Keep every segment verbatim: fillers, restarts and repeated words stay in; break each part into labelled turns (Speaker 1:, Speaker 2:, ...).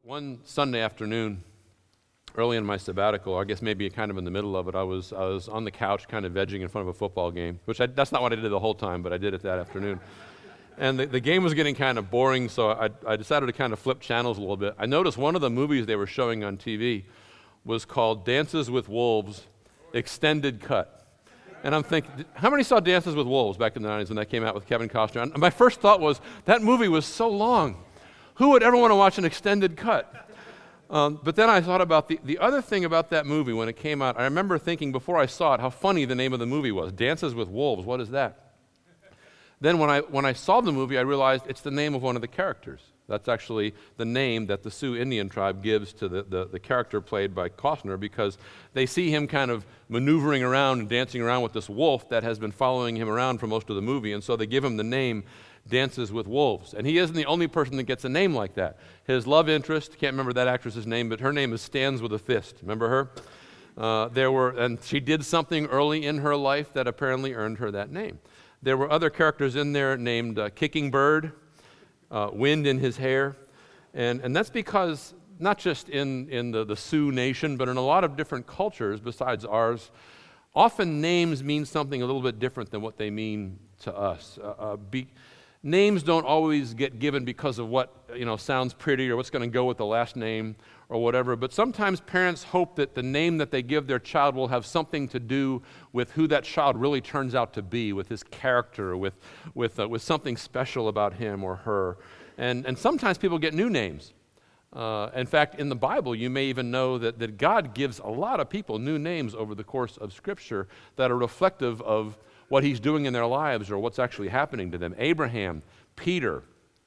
Speaker 1: One Sunday afternoon, early in my sabbatical, I guess maybe kind of in the middle of it, I was I was on the couch kind of vegging in front of a football game, which I, that's not what I did the whole time, but I did it that afternoon. And the, the game was getting kind of boring, so I, I decided to kind of flip channels a little bit. I noticed one of the movies they were showing on T V was called Dances with Wolves, Extended Cut. And I'm thinking, how many saw Dances with Wolves back in the nineties when that came out with Kevin Costner? And my first thought was, that movie was so long. Who would ever want to watch an extended cut? Um, but then I thought about the, the other thing about that movie when it came out. I remember thinking before I saw it how funny the name of the movie was. Dances with Wolves, what is that? Then when I when I saw the movie, I realized it's the name of one of the characters. That's actually the name that the Sioux Indian tribe gives to the, the, the character played by Costner, because they see him kind of maneuvering around and dancing around with this wolf that has been following him around for most of the movie, and so they give him the name Dances with Wolves. And he isn't the only person that gets a name like that. His love interest, can't remember that actress's name, but her name is Stands with a Fist. Remember her? Uh, there were, and she did something early in her life that apparently earned her that name. There were other characters in there named uh, Kicking Bird, uh, Wind in His Hair, and, and that's because not just in, in the, the Sioux Nation, but in a lot of different cultures besides ours, often names mean something a little bit different than what they mean to us. Uh, uh, be, Names don't always get given because of what, you know, sounds pretty or what's going to go with the last name or whatever, but sometimes parents hope that the name that they give their child will have something to do with who that child really turns out to be, with his character, with with uh, with something special about him or her. And and sometimes people get new names. Uh, in fact, in the Bible, you may even know that, that God gives a lot of people new names over the course of Scripture that are reflective of what he's doing in their lives or what's actually happening to them. Abraham, Peter,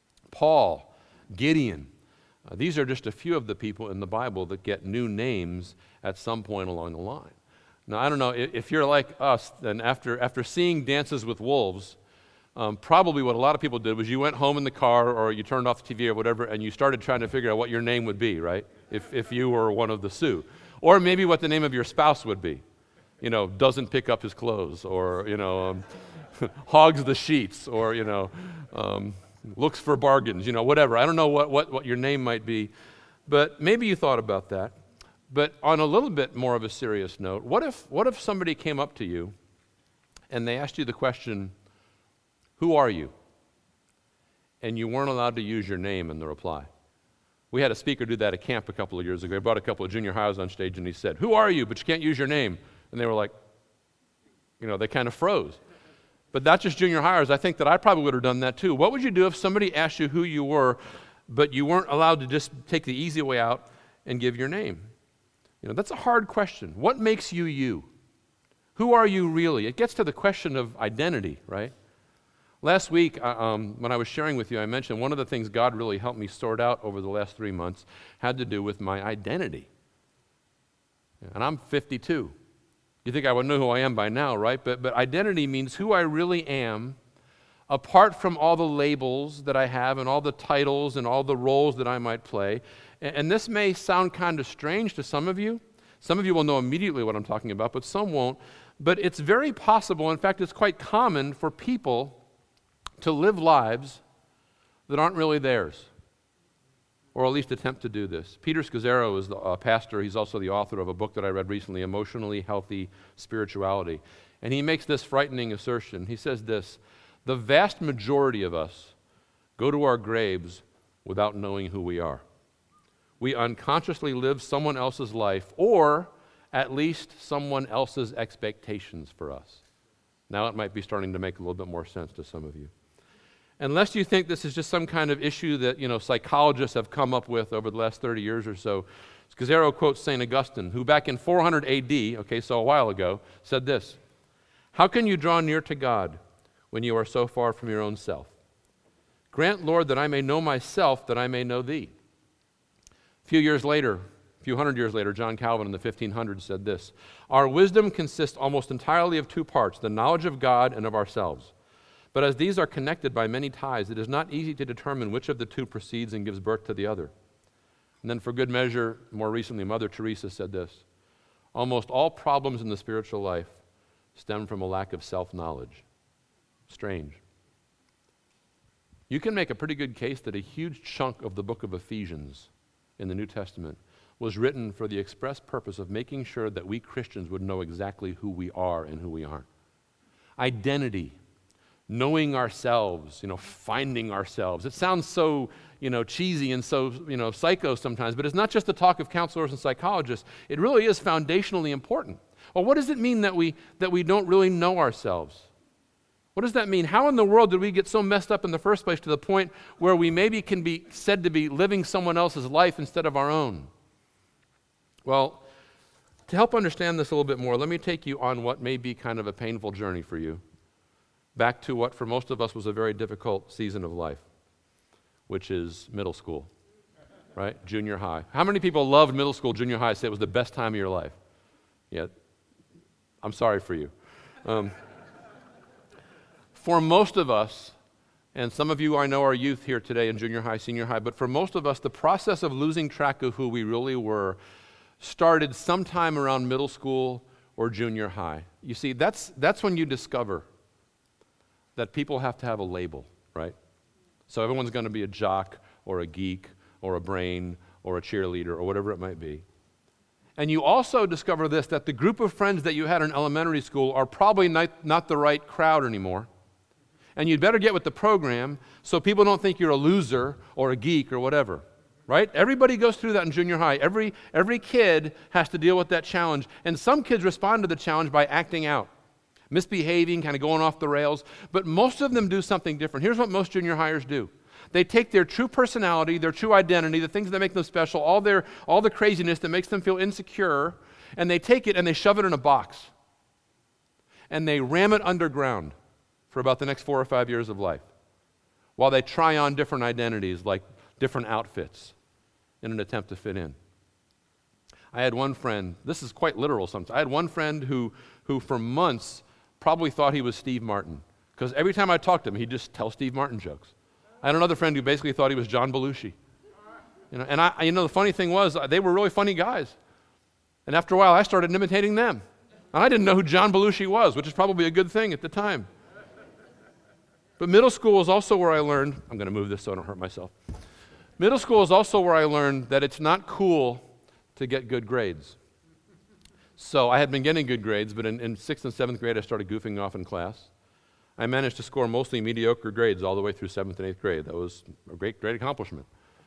Speaker 1: Paul, Gideon. Uh, these are just a few of the people in the Bible that get new names at some point along the line. Now, I don't know, if, if you're like us, then after, after seeing Dances with Wolves, um, probably what a lot of people did was you went home in the car or you turned off the T V or whatever and you started trying to figure out what your name would be, right? If, if you were one of the Sioux. Or maybe what the name of your spouse would be. You know, doesn't pick up his clothes, or, you know, um, hogs the sheets, or, you know, um, looks for bargains, you know, whatever. I don't know what, what, what your name might be, but maybe you thought about that. But on a little bit more of a serious note, what if, what if somebody came up to you and they asked you the question, who are you? And you weren't allowed to use your name in the reply. We had a speaker do that at camp a couple of years ago. He brought a couple of junior highs on stage and he said, who are you? But you can't use your name. And they were like, you know, they kind of froze. But not just junior hires. I think that I probably would have done that too. What would you do if somebody asked you who you were, but you weren't allowed to just take the easy way out and give your name? You know, that's a hard question. What makes you you? Who are you really? It gets to the question of identity, right? Last week, uh, um, when I was sharing with you, I mentioned one of the things God really helped me sort out over the last three months had to do with my identity. And I'm fifty-two. You think I would know who I am by now, right? But but identity means who I really am, apart from all the labels that I have and all the titles and all the roles that I might play. And, and this may sound kind of strange to some of you. Some of you will know immediately what I'm talking about, but some won't. But it's very possible, in fact, it's quite common for people to live lives that aren't really theirs, or at least attempt to do this. Peter Scazzaro is the uh, pastor. He's also the author of a book that I read recently, Emotionally Healthy Spirituality. And he makes this frightening assertion. He says this, the vast majority of us go to our graves without knowing who we are. We unconsciously live someone else's life, or at least someone else's expectations for us. Now it might be starting to make a little bit more sense to some of you. Unless you think this is just some kind of issue that, you know, psychologists have come up with over the last thirty years or so, Scazzaro quotes Saint Augustine, who back in four hundred A D, okay, so a while ago, said this, how can you draw near to God when you are so far from your own self? Grant, Lord, that I may know myself, that I may know thee. A few years later, a few hundred years later, John Calvin in the fifteen hundreds said this, our wisdom consists almost entirely of two parts, the knowledge of God and of ourselves. But as these are connected by many ties, it is not easy to determine which of the two proceeds and gives birth to the other. And then for good measure, more recently, Mother Teresa said this, almost all problems in the spiritual life stem from a lack of self-knowledge. Strange. You can make a pretty good case that a huge chunk of the book of Ephesians in the New Testament was written for the express purpose of making sure that we Christians would know exactly who we are and who we aren't. Identity, knowing ourselves, you know, finding ourselves. It sounds so, you know, cheesy and so, you know, psycho sometimes, but it's not just the talk of counselors and psychologists. It really is foundationally important. Well, what does it mean that we that we don't really know ourselves? What does that mean? How in the world did we get so messed up in the first place to the point where we maybe can be said to be living someone else's life instead of our own? Well, to help understand this a little bit more, let me take you on what may be kind of a painful journey for you, back to what for most of us was a very difficult season of life, which is middle school, right? Junior high. How many people loved middle school, junior high, say it was the best time of your life? Yeah, I'm sorry for you. Um, For most of us, and some of you I know are youth here today in junior high, senior high, but for most of us, the process of losing track of who we really were started sometime around middle school or junior high. You see, that's, that's when you discover that people have to have a label, right? So everyone's going to be a jock or a geek or a brain or a cheerleader or whatever it might be. And you also discover this, that the group of friends that you had in elementary school are probably not, not the right crowd anymore. And you'd better get with the program so people don't think you're a loser or a geek or whatever, right? Everybody goes through that in junior high. Every, every kid has to deal with that challenge. And some kids respond to the challenge by acting out, misbehaving, kind of going off the rails. But most of them do something different. Here's what most junior highers do. They take their true personality, their true identity, the things that make them special, all their all the craziness that makes them feel insecure, and they take it and they shove it in a box. And they ram it underground for about the next four or five years of life, while they try on different identities, like different outfits, in an attempt to fit in. I had one friend, this is quite literal sometimes, I had one friend who, who for months probably thought he was Steve Martin, because every time I talked to him, he'd just tell Steve Martin jokes. I had another friend who basically thought he was John Belushi. You know, and I, you know, the funny thing was, they were really funny guys. And after a while, I started imitating them. And I didn't know who John Belushi was, which is probably a good thing at the time. But middle school is also where I learned, I'm going to move this so I don't hurt myself. Middle school is also where I learned that it's not cool to get good grades. So I had been getting good grades, but in, in sixth and seventh grade, I started goofing off in class. I managed to score mostly mediocre grades all the way through seventh and eighth grade. That was a great, great accomplishment.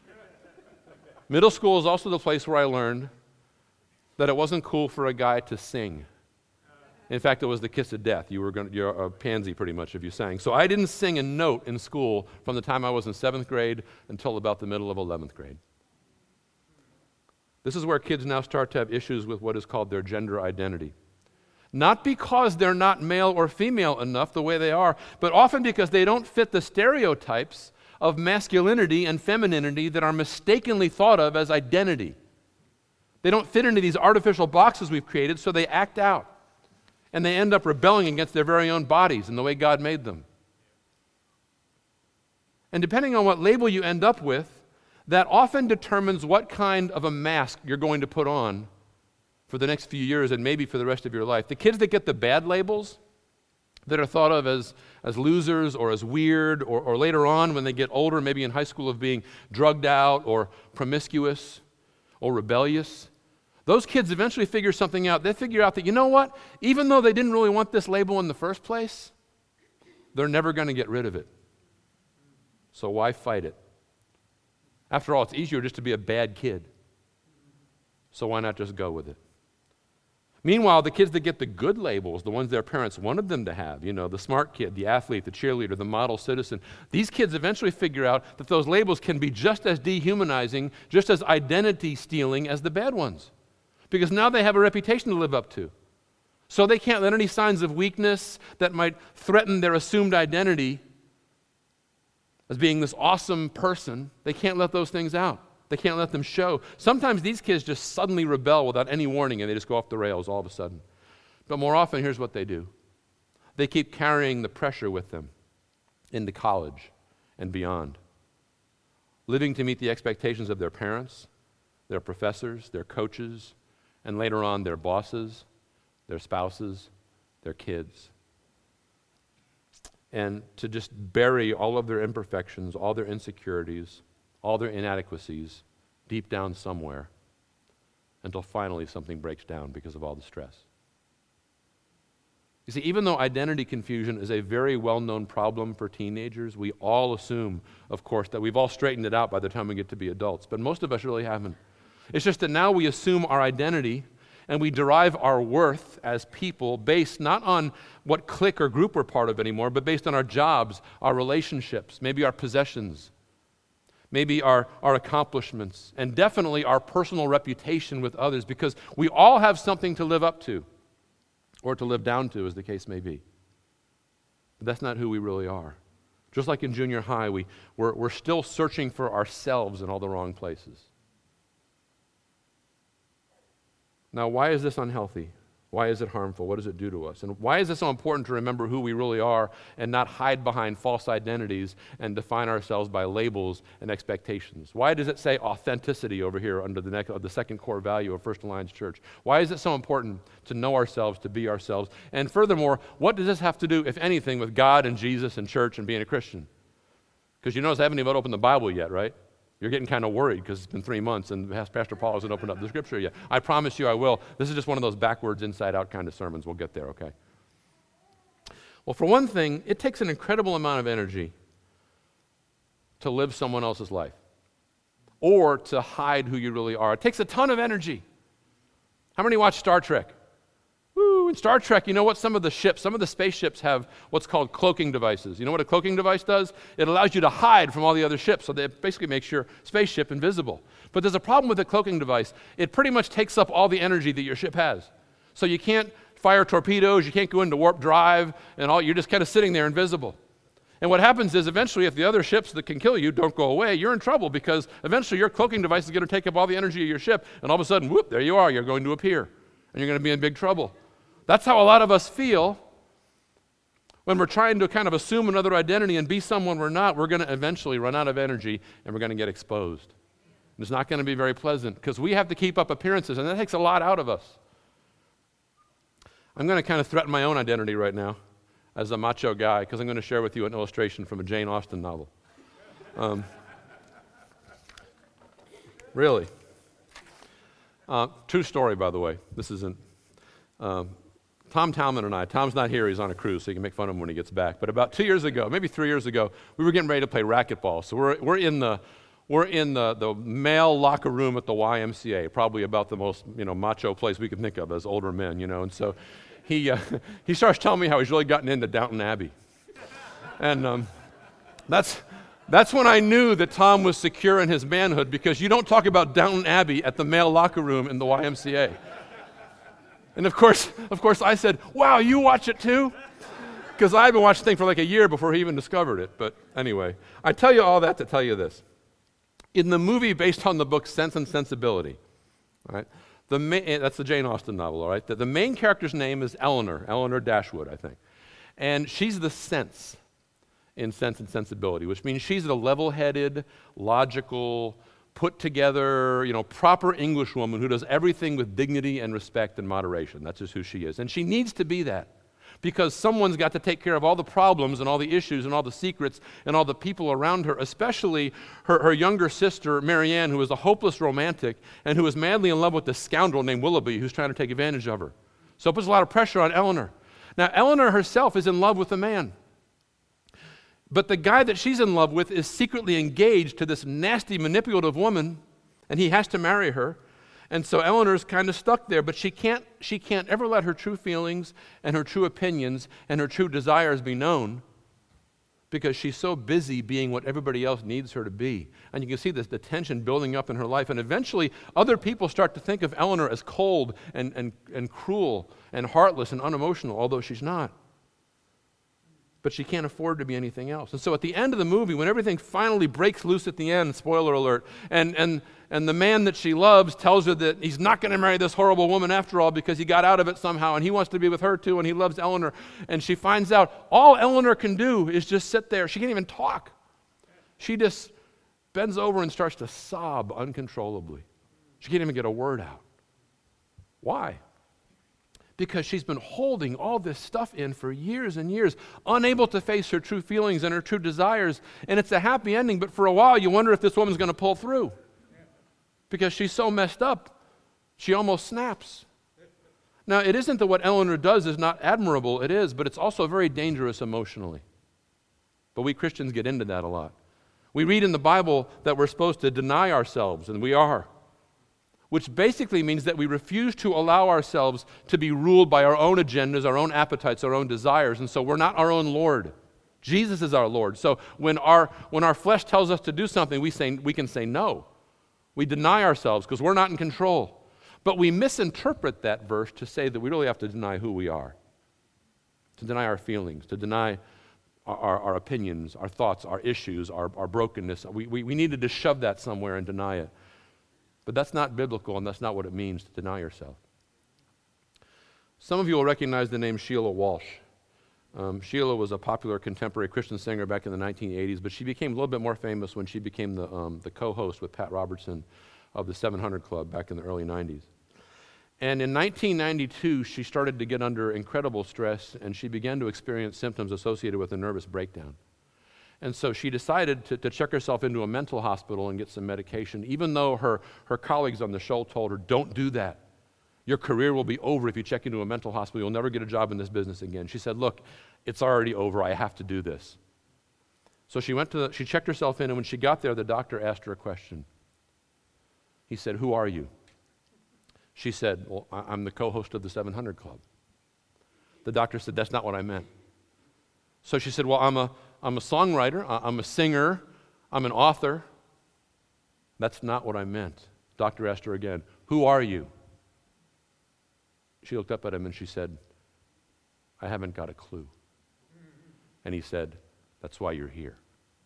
Speaker 1: Middle school is also the place where I learned that it wasn't cool for a guy to sing. In fact, it was the kiss of death. You were going, you're a pansy pretty much if you sang. So I didn't sing a note in school from the time I was in seventh grade until about the middle of eleventh grade. This is where kids now start to have issues with what is called their gender identity. Not because they're not male or female enough the way they are, but often because they don't fit the stereotypes of masculinity and femininity that are mistakenly thought of as identity. They don't fit into these artificial boxes we've created, so they act out. And they end up rebelling against their very own bodies and the way God made them. And depending on what label you end up with, that often determines what kind of a mask you're going to put on for the next few years and maybe for the rest of your life. The kids that get the bad labels, that are thought of as, as losers or as weird, or, or later on when they get older, maybe in high school, of being drugged out or promiscuous or rebellious, those kids eventually figure something out. They figure out that, you know what? Even though they didn't really want this label in the first place, they're never going to get rid of it. So why fight it? After all, it's easier just to be a bad kid. So why not just go with it? Meanwhile, the kids that get the good labels, the ones their parents wanted them to have, you know, the smart kid, the athlete, the cheerleader, the model citizen, these kids eventually figure out that those labels can be just as dehumanizing, just as identity stealing as the bad ones. Because now they have a reputation to live up to. So they can't let any signs of weakness that might threaten their assumed identity as being this awesome person, they can't let those things out. They can't let them show. Sometimes these kids just suddenly rebel without any warning and they just go off the rails all of a sudden. But more often, here's what they do. They keep carrying the pressure with them into college and beyond, living to meet the expectations of their parents, their professors, their coaches, and later on their bosses, their spouses, their kids. And to just bury all of their imperfections, all their insecurities, all their inadequacies deep down somewhere, until finally something breaks down because of all the stress. You see, even though identity confusion is a very well-known problem for teenagers, we all assume, of course, that we've all straightened it out by the time we get to be adults, but most of us really haven't. It's just that now we assume our identity and we derive our worth as people based not on what clique or group we're part of anymore, but based on our jobs, our relationships, maybe our possessions, maybe our, our accomplishments, and definitely our personal reputation with others, because we all have something to live up to, or to live down to, as the case may be. But that's not who we really are. Just like in junior high, we, we're, we're still searching for ourselves in all the wrong places. Now, why is this unhealthy? Why is it harmful? What does it do to us? And why is it so important to remember who we really are and not hide behind false identities and define ourselves by labels and expectations? Why does it say authenticity over here under the, neck, the second core value of First Alliance Church? Why is it so important to know ourselves, to be ourselves? And furthermore, what does this have to do, if anything, with God and Jesus and church and being a Christian? Because you notice I haven't even opened the Bible yet, right? You're getting kind of worried because it's been three months and Pastor Paul hasn't opened up the scripture yet. I promise you I will. This is just one of those backwards, inside-out kind of sermons. We'll get there, okay? Well, for one thing, it takes an incredible amount of energy to live someone else's life or to hide who you really are. It takes a ton of energy. How many watch Star Trek? Woo! In Star Trek, you know what? Some of the ships, some of the spaceships have what's called cloaking devices. You know what a cloaking device does? It allows you to hide from all the other ships, so that it basically makes your spaceship invisible. But there's a problem with the cloaking device. It pretty much takes up all the energy that your ship has. So you can't fire torpedoes, you can't go into warp drive, and all. You're just kind of sitting there invisible. And what happens is eventually, if the other ships that can kill you don't go away, you're in trouble because eventually your cloaking device is going to take up all the energy of your ship, and all of a sudden, whoop, there you are, you're going to appear, and you're going to be in big trouble. That's how a lot of us feel when we're trying to kind of assume another identity and be someone we're not. We're going to eventually run out of energy and we're going to get exposed. And it's not going to be very pleasant because we have to keep up appearances, and that takes a lot out of us. I'm going to kind of threaten my own identity right now as a macho guy because I'm going to share with you an illustration from a Jane Austen novel. Um, really. Uh, true story, by the way. This isn't... Um, Tom Talman and I, Tom's not here, he's on a cruise, so you can make fun of him when he gets back. But about two years ago, maybe three years ago, we were getting ready to play racquetball. So we're we're in the we're in the, the male locker room at the Y M C A, probably about the most, you know, macho place we could think of as older men, you know. And so he uh, he starts telling me how he's really gotten into Downton Abbey. And um, that's that's when I knew that Tom was secure in his manhood, because you don't talk about Downton Abbey at the male locker room in the Y M C A. And of course, of course, I said, wow, you watch it too? Because I've been watching the thing for like a year before he even discovered it. But anyway, I tell you all that to tell you this. In the movie based on the book Sense and Sensibility, all right, the ma- that's the Jane Austen novel, all right, the, the main character's name is Eleanor, Eleanor Dashwood, I think. And she's the sense in Sense and Sensibility, which means she's the level-headed, logical, put together, you know, proper English woman who does everything with dignity and respect and moderation. That's just who she is. And she needs to be that because someone's got to take care of all the problems and all the issues and all the secrets and all the people around her, especially her, her younger sister, Marianne, who is a hopeless romantic and who is madly in love with this scoundrel named Willoughby who's trying to take advantage of her. So it puts a lot of pressure on Eleanor. Now, Eleanor herself is in love with a man. But the guy that she's in love with is secretly engaged to this nasty, manipulative woman, and he has to marry her. And so Eleanor's kind of stuck there, but she can't, she can't ever let her true feelings and her true opinions and her true desires be known because she's so busy being what everybody else needs her to be. And you can see this, the tension building up in her life. And eventually, other people start to think of Eleanor as cold and, and, and cruel and heartless and unemotional, although she's not. But she can't afford to be anything else. And so at the end of the movie, when everything finally breaks loose at the end, spoiler alert, and and and the man that she loves tells her that he's not going to marry this horrible woman after all because he got out of it somehow, and he wants to be with her too, and he loves Eleanor, and she finds out all Eleanor can do is just sit there. She can't even talk. She just bends over and starts to sob uncontrollably. She can't even get a word out. Why? Because she's been holding all this stuff in for years and years, unable to face her true feelings and her true desires. And it's a happy ending, but for a while you wonder if this woman's going to pull through. because she's so messed up, she almost snaps. Now, it isn't that what Eleanor does is not admirable. It is, but it's also very dangerous emotionally. But we Christians get into that a lot. We read in the Bible that we're supposed to deny ourselves, and we are, which basically means that we refuse to allow ourselves to be ruled by our own agendas, our own appetites, our own desires, and so we're not our own Lord. Jesus is our Lord. So when our when our flesh tells us to do something, we say we can say no. We deny ourselves because we're not in control. But we misinterpret that verse to say that we really have to deny who we are, to deny our feelings, to deny our, our, our opinions, our thoughts, our issues, our, our brokenness. We, we, we needed to shove that somewhere and deny it. But that's not biblical, and that's not what it means to deny yourself. Some of you will recognize the name Sheila Walsh. Um, Sheila was a popular contemporary Christian singer back in the nineteen eighties, but she became a little bit more famous when she became the, um, the co-host with Pat Robertson of the seven hundred Club back in the early nineties. And in nineteen ninety-two, she started to get under incredible stress, and she began to experience symptoms associated with a nervous breakdown. And so she decided to, to check herself into a mental hospital and get some medication, even though her, her colleagues on the show told her, don't do that. Your career will be over if you check into a mental hospital. You'll never get a job in this business again. She said, look, it's already over. I have to do this. So she went to the, she checked herself in, and when she got there, the doctor asked her a question. He said, who are you? She said, well, I'm the co-host of the seven hundred Club. The doctor said, that's not what I meant. So she said, well, I'm a, I'm a songwriter, I'm a singer, I'm an author. That's not what I meant. Doctor asked her again, who are you? She looked up at him and she said, I haven't got a clue. And he said, that's why you're here.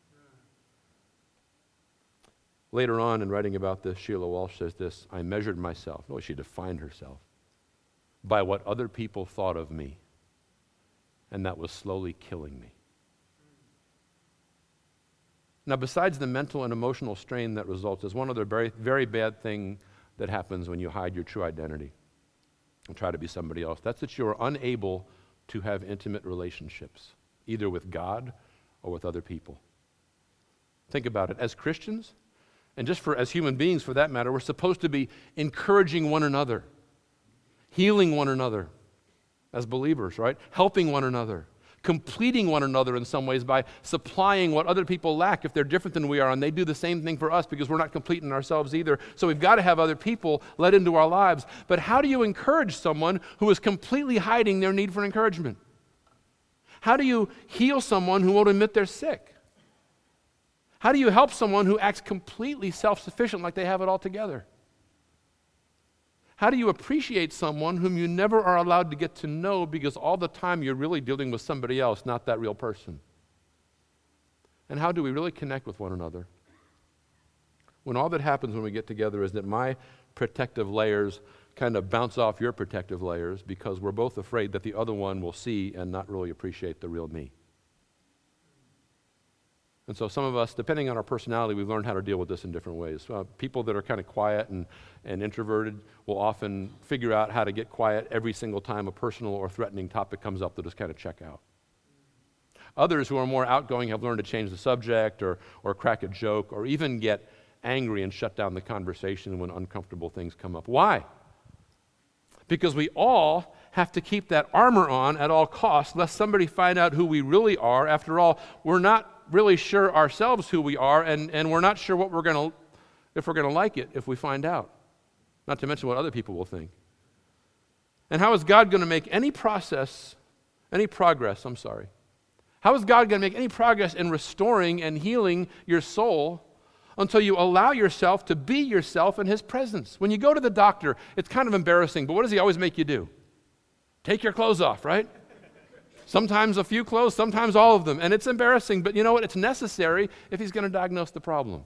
Speaker 1: Later on, in writing about this, Sheila Walsh says this, I measured myself, no, she defined herself, by what other people thought of me, and that was slowly killing me. Now, besides the mental and emotional strain that results, there's one other very, very bad thing that happens when you hide your true identity and try to be somebody else. That's that you're unable to have intimate relationships, either with God or with other people. Think about it. As Christians, and just for as human beings for that matter, we're supposed to be encouraging one another, healing one another as believers, right? Helping one another, completing one another in some ways by supplying what other people lack if they're different than we are, and they do the same thing for us because we're not complete in ourselves either. So we've got to have other people let into our lives. But how do you encourage someone who is completely hiding their need for encouragement? How do you heal someone who won't admit they're sick? How do you help someone who acts completely self-sufficient like they have it all together? How do you appreciate someone whom you never are allowed to get to know because all the time you're really dealing with somebody else, not that real person? And how do we really connect with one another when all that happens when we get together is that my protective layers kind of bounce off your protective layers because we're both afraid that the other one will see and not really appreciate the real me? And so some of us, depending on our personality, we've learned how to deal with this in different ways. Uh, people that are kind of quiet and, and introverted will often figure out how to get quiet every single time a personal or threatening topic comes up. They'll just kind of check out. Others who are more outgoing have learned to change the subject or, or crack a joke or even get angry and shut down the conversation when uncomfortable things come up. Why? Because we all have to keep that armor on at all costs lest somebody find out who we really are. After all, we're not really sure ourselves who we are, and, and we're not sure what we're going to, if we're going to like it if we find out. Not to mention what other people will think. And how is God going to make any process, any progress, I'm sorry. How is God going to make any progress in restoring and healing your soul until you allow yourself to be yourself in His presence? When you go to the doctor, it's kind of embarrassing, but what does he always make you do? Take your clothes off, right? Sometimes a few clothes, sometimes all of them. And it's embarrassing, but you know what? It's necessary if he's going to diagnose the problem.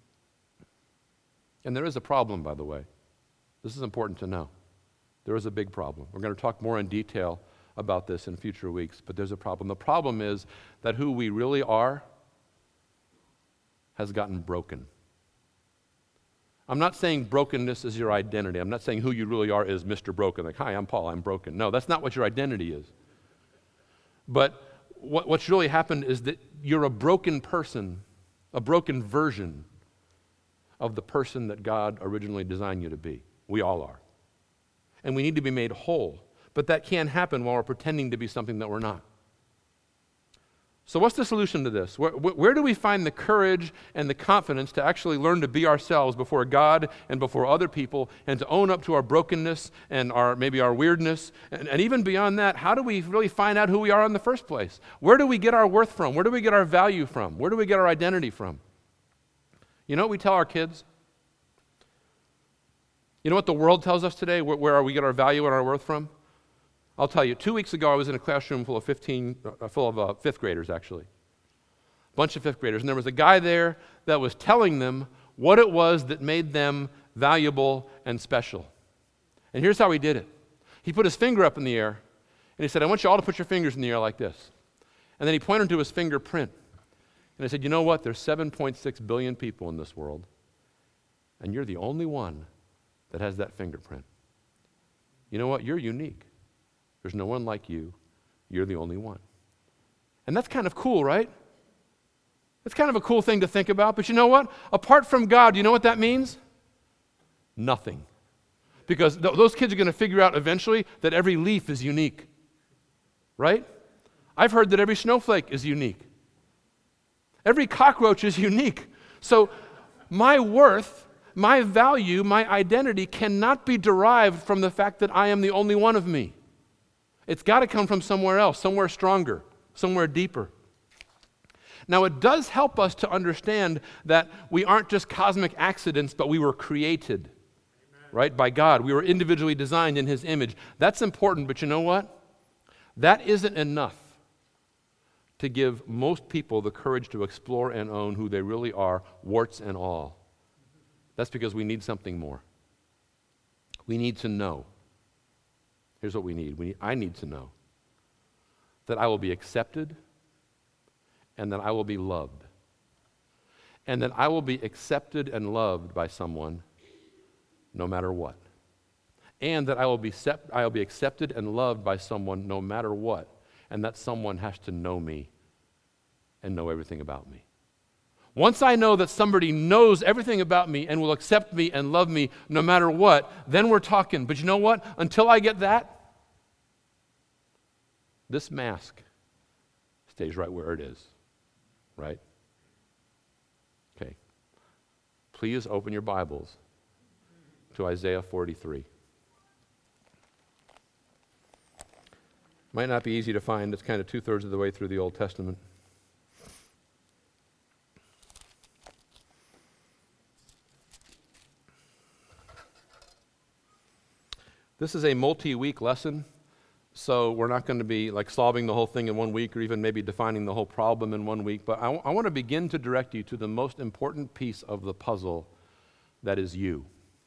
Speaker 1: And there is a problem, by the way. This is important to know. There is a big problem. We're going to talk more in detail about this in future weeks, but there's a problem. The problem is that who we really are has gotten broken. I'm not saying brokenness is your identity. I'm not saying who you really are is Mister Broken. Like, hi, I'm Paul, I'm broken. No, that's not what your identity is. But what, what's really happened is that you're a broken person, a broken version of the person that God originally designed you to be. We all are. And we need to be made whole. But that can't happen while we're pretending to be something that we're not. So what's the solution to this? Where, where do we find the courage and the confidence to actually learn to be ourselves before God and before other people and to own up to our brokenness and our maybe our weirdness? And, and even beyond that, how do we really find out who we are in the first place? Where do we get our worth from? Where do we get our value from? Where do we get our identity from? You know what we tell our kids? You know what the world tells us today, where, where we get our value and our worth from? I'll tell you, two weeks ago I was in a classroom full of fifteen, uh, full of uh, fifth graders actually, a bunch of fifth graders, and there was a guy there that was telling them what it was that made them valuable and special. And here's how he did it. He put his finger up in the air, and he said, I want you all to put your fingers in the air like this. And then he pointed to his fingerprint, and I said, you know what, there's seven point six billion people in this world, and you're the only one that has that fingerprint. You know what, you're unique. There's no one like you. You're the only one. And that's kind of cool, right? That's kind of a cool thing to think about. But you know what? Apart from God, you know what that means? Nothing. Because th- those kids are going to figure out eventually that every leaf is unique. Right? I've heard that every snowflake is unique. Every cockroach is unique. So my worth, my value, my identity cannot be derived from the fact that I am the only one of me. It's got to come from somewhere else, somewhere stronger, somewhere deeper. Now, it does help us to understand that we aren't just cosmic accidents, but we were created, Amen. Right, by God. We were individually designed in His image. That's important, but you know what? That isn't enough to give most people the courage to explore and own who they really are, warts and all. That's because we need something more. We need to know. Here's what we need. we need. I need to know that I will be accepted and that I will be loved. And that I will be accepted and loved by someone no matter what. And that I will be, sep- I will be accepted and loved by someone no matter what. And that someone has to know me and know everything about me. Once I know that somebody knows everything about me and will accept me and love me no matter what, then we're talking. But you know what? Until I get that, this mask stays right where it is, right? Okay. Please open your Bibles to Isaiah forty-three. Might not be easy to find. It's kind of two-thirds of the way through the Old Testament. This is a multi-week lesson, so we're not going to be like solving the whole thing in one week or even maybe defining the whole problem in one week, but I, w- I want to begin to direct you to the most important piece of the puzzle that is you.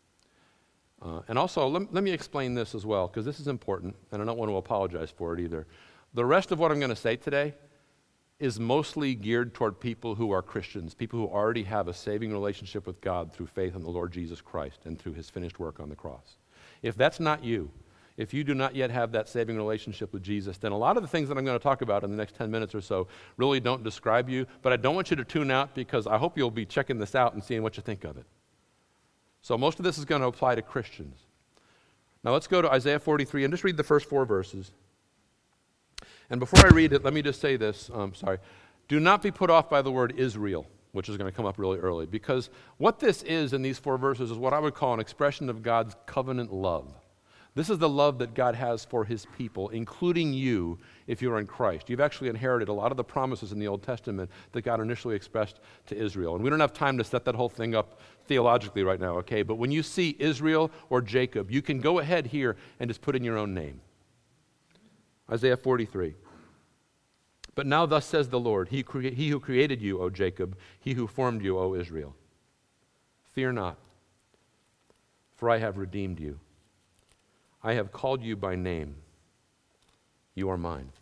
Speaker 1: Uh, and also, let, let me explain this as well, because this is important, and I don't want to apologize for it either. The rest of what I'm going to say today is mostly geared toward people who are Christians, people who already have a saving relationship with God through faith in the Lord Jesus Christ and through His finished work on the cross. If that's not you, if you do not yet have that saving relationship with Jesus, then a lot of the things that I'm going to talk about in the next ten minutes or so really don't describe you, but I don't want you to tune out because I hope you'll be checking this out and seeing what you think of it. So most of this is going to apply to Christians. Now let's go to Isaiah forty-three and just read the first four verses. And before I read it, let me just say this. Um, sorry. Do not be put off by the word Israel, which is going to come up really early, because what this is in these four verses is what I would call an expression of God's covenant love. This is the love that God has for His people, including you if you're in Christ. You've actually inherited a lot of the promises in the Old Testament that God initially expressed to Israel. And we don't have time to set that whole thing up theologically right now, okay? But when you see Israel or Jacob, you can go ahead here and just put in your own name. Isaiah forty-three. But now thus says the Lord, he, crea- he who created you, O Jacob, He who formed you, O Israel. Fear not, for I have redeemed you. I have called you by name. You are mine.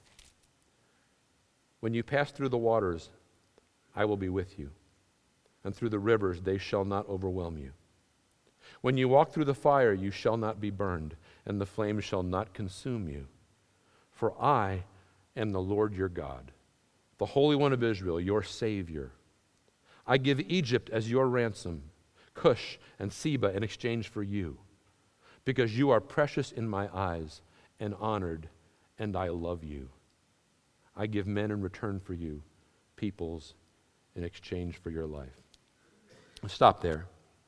Speaker 1: When you pass through the waters, I will be with you, and through the rivers they shall not overwhelm you. When you walk through the fire, you shall not be burned, and the flames shall not consume you. For I am the Lord your God, the Holy One of Israel, your Savior. I give Egypt as your ransom, Cush and Seba in exchange for you, because you are precious in my eyes and honored, and I love you. I give men in return for you, peoples in exchange for your life. I'll stop there.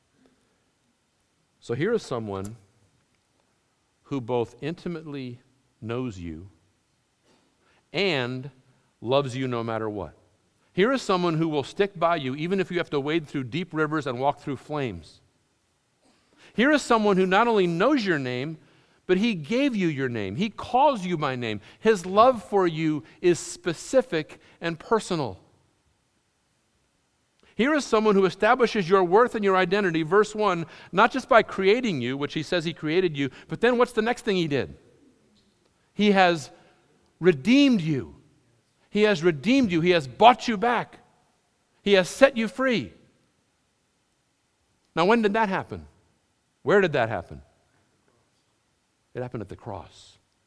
Speaker 1: So here is someone who both intimately knows you and loves you no matter what. Here is someone who will stick by you even if you have to wade through deep rivers and walk through flames. Here is someone who not only knows your name, but he gave you your name. He calls you by name. His love for you is specific and personal. Here is someone who establishes your worth and your identity, verse one, not just by creating you, which he says he created you, but then what's the next thing he did? He has redeemed you. He has redeemed you. He has bought you back. He has set you free. Now, when did that happen? Where did that happen? It happened at the cross.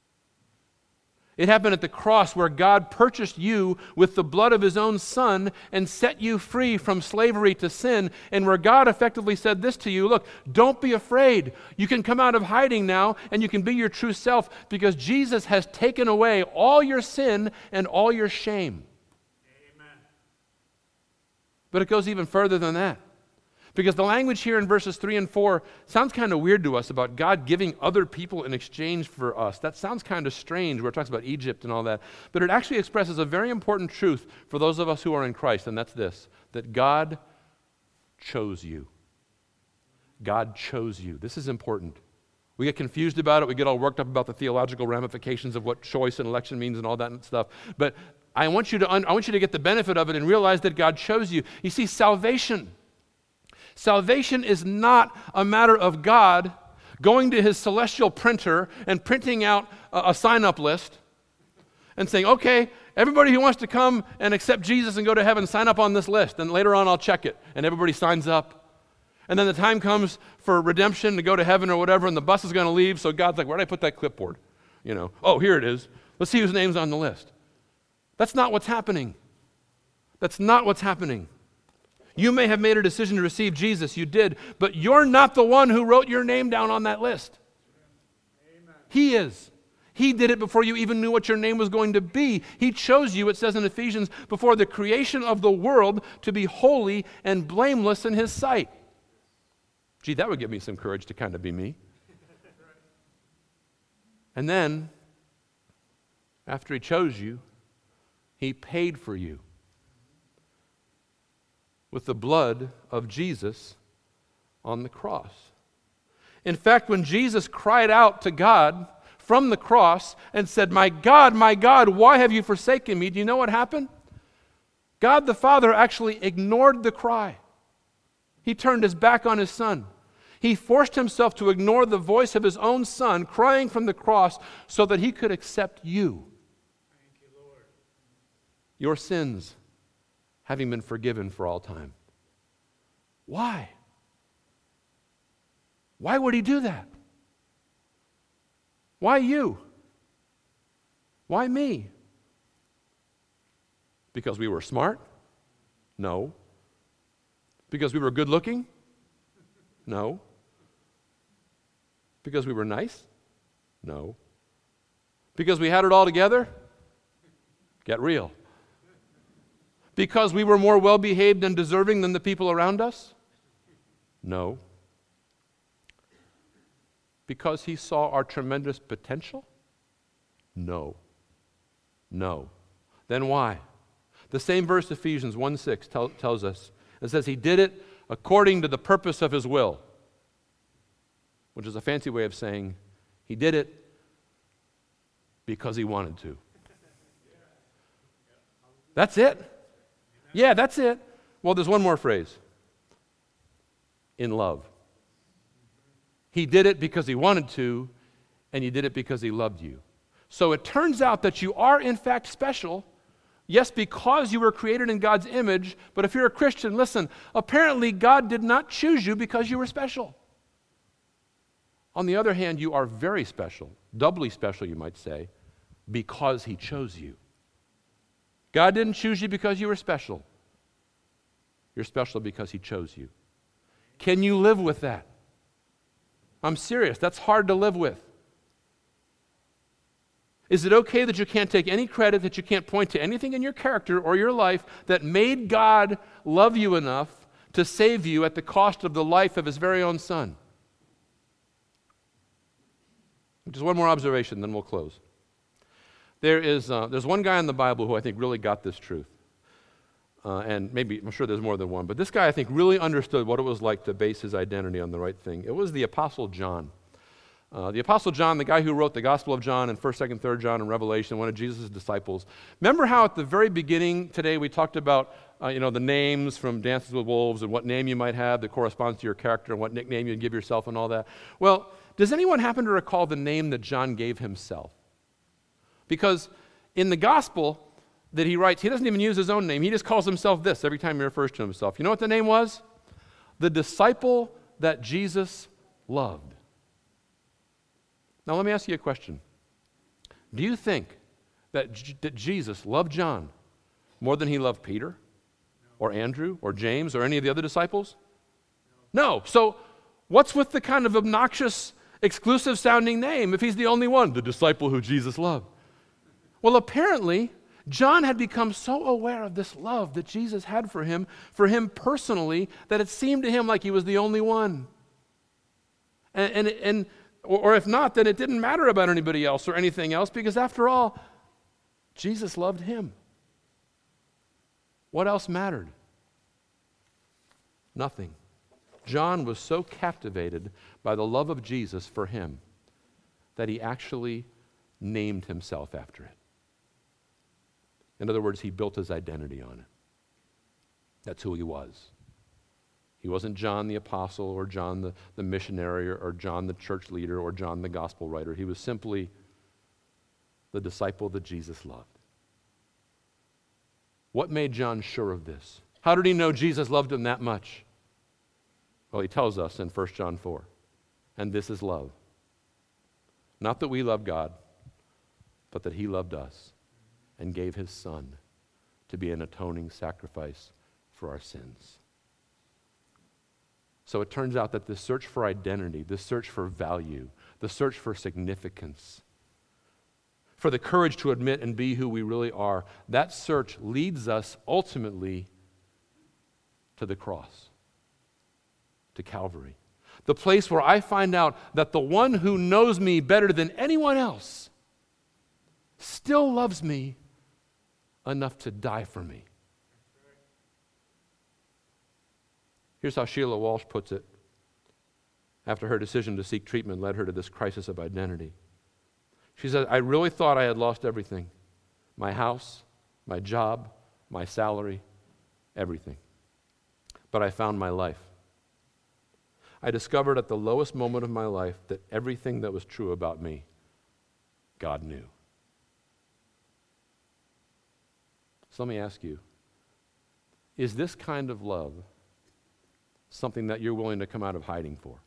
Speaker 1: It happened at the cross where God purchased you with the blood of his own Son and set you free from slavery to sin, and where God effectively said this to you, look, don't be afraid. You can come out of hiding now and you can be your true self because Jesus has taken away all your sin and all your shame. Amen. But it goes even further than that. Because the language here in verses three and four sounds kind of weird to us about God giving other people in exchange for us. That sounds kind of strange where it talks about Egypt and all that. But it actually expresses a very important truth for those of us who are in Christ, and that's this, that God chose you. God chose you. This is important. We get confused about it. We get all worked up about the theological ramifications of what choice and election means and all that stuff. But I want you to un- I want you to get the benefit of it and realize that God chose you. You see, salvation Salvation is not a matter of God going to his celestial printer and printing out a, a sign-up list and saying, okay, everybody who wants to come and accept Jesus and go to heaven, sign up on this list, and later on I'll check it. And everybody signs up. And then the time comes for redemption to go to heaven or whatever, and the bus is going to leave, so God's like, where did I put that clipboard? You know, oh, here it is. Let's see whose name's on the list. That's not what's happening. That's not what's happening. You may have made a decision to receive Jesus, you did, but you're not the one who wrote your name down on that list. Amen. He is. He did it before you even knew what your name was going to be. He chose you, it says in Ephesians, before the creation of the world to be holy and blameless in his sight. Gee, that would give me some courage to kind of be me. And then, after he chose you, he paid for you with the blood of Jesus on the cross. In fact, when Jesus cried out to God from the cross and said, my God, my God, why have you forsaken me? Do you know what happened? God the Father actually ignored the cry. He turned his back on his Son. He forced himself to ignore the voice of his own Son crying from the cross so that he could accept you. Thank you, Lord. Your sins having been forgiven for all time. Why? Why would he do that? Why you? Why me? Because we were smart? No. Because we were good looking? No. Because we were nice? No. Because we had it all together? Get real. Because we were more well-behaved and deserving than the people around us? No. Because he saw our tremendous potential? No. No. Then why? The same verse, Ephesians one six, tell, tells us, it says he did it according to the purpose of his will, which is a fancy way of saying he did it because he wanted to. That's it. Yeah, that's it. Well, there's one more phrase. In love. He did it because he wanted to, and he did it because he loved you. So it turns out that you are in fact special, yes, because you were created in God's image, but if you're a Christian, listen, apparently God did not choose you because you were special. On the other hand, you are very special, doubly special, you might say, because he chose you. God didn't choose you because you were special. You're special because he chose you. Can you live with that? I'm serious. That's hard to live with. Is it okay that you can't take any credit, that you can't point to anything in your character or your life that made God love you enough to save you at the cost of the life of his very own son? Just one more observation, then we'll close. There is uh, there's one guy in the Bible who I think really got this truth. Uh, and maybe, I'm sure there's more than one, but this guy I think really understood what it was like to base his identity on the right thing. It was the Apostle John. Uh, the Apostle John, the guy who wrote the Gospel of John and first, second, third John and Revelation, one of Jesus' disciples. Remember how at the very beginning today we talked about uh, you know, the names from Dances with Wolves and what name you might have that corresponds to your character and what nickname you'd give yourself and all that? Well, does anyone happen to recall the name that John gave himself? Because in the Gospel that he writes, he doesn't even use his own name. He just calls himself this every time he refers to himself. You know what the name was? The disciple that Jesus loved. Now, let me ask you a question. Do you think that, J- that Jesus loved John more than he loved Peter or Andrew or James or any of the other disciples? No. So what's with the kind of obnoxious, exclusive-sounding name if he's the only one, the disciple who Jesus loved? Well, apparently, John had become so aware of this love that Jesus had for him, for him personally, that it seemed to him like he was the only one. And, and, and Or if not, then it didn't matter about anybody else or anything else, because after all, Jesus loved him. What else mattered? Nothing. John was so captivated by the love of Jesus for him that he actually named himself after it. In other words, he built his identity on it. That's who he was. He wasn't John the apostle or John the, the missionary or, or John the church leader or John the gospel writer. He was simply the disciple that Jesus loved. What made John sure of this? How did he know Jesus loved him that much? Well, he tells us in First John four, and this is love. Not that we love God, but that he loved us and gave his son to be an atoning sacrifice for our sins. So it turns out that this search for identity, this search for value, the search for significance, for the courage to admit and be who we really are, that search leads us ultimately to the cross, to Calvary. The place where I find out that the one who knows me better than anyone else still loves me enough to die for me. Here's how Sheila Walsh puts it after her decision to seek treatment led her to this crisis of identity. She said, I really thought I had lost everything. My house, my job, my salary, everything. But I found my life. I discovered at the lowest moment of my life that everything that was true about me, God knew. So let me ask you, is this kind of love something that you're willing to come out of hiding for?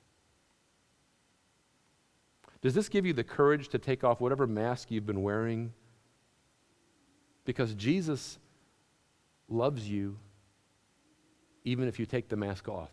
Speaker 1: Does this give you the courage to take off whatever mask you've been wearing? Because Jesus loves you even if you take the mask off.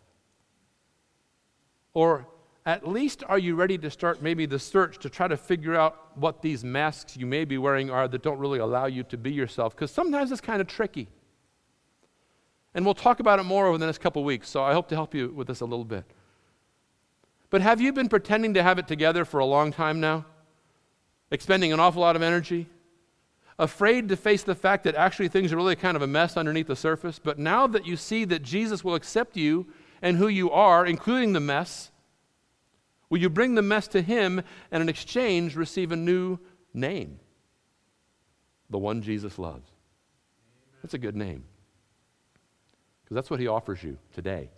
Speaker 1: Or at least are you ready to start maybe the search to try to figure out what these masks you may be wearing are that don't really allow you to be yourself? Because sometimes it's kind of tricky. And we'll talk about it more over the next couple weeks, so I hope to help you with this a little bit. But have you been pretending to have it together for a long time now? Expending an awful lot of energy? Afraid to face the fact that actually things are really kind of a mess underneath the surface? But now that you see that Jesus will accept you and who you are, including the mess, will you bring the mess to him and in exchange receive a new name? The one Jesus loves. That's a good name. Because that's what he offers you today.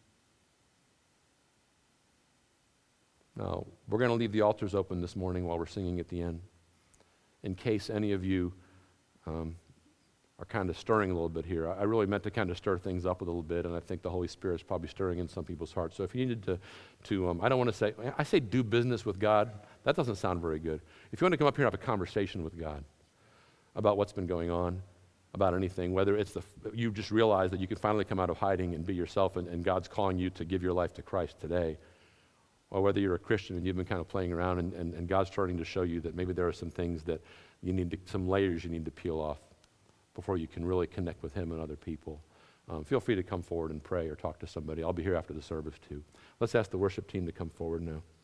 Speaker 1: Now, we're going to leave the altars open this morning while we're singing at the end, in case any of you um, are kind of stirring a little bit here. I, I really meant to kind of stir things up a little bit, and I think the Holy Spirit's probably stirring in some people's hearts. So if you needed to, to um, I don't want to say, I say do business with God. That doesn't sound very good. If you want to come up here and have a conversation with God about what's been going on, about anything, whether it's the, you just realize that you can finally come out of hiding and be yourself, and, and God's calling you to give your life to Christ today, or whether you're a Christian and you've been kind of playing around and, and, and God's starting to show you that maybe there are some things that you need to, some layers you need to peel off before you can really connect with him and other people. Um, feel free to come forward and pray or talk to somebody. I'll be here after the service too. Let's ask the worship team to come forward now.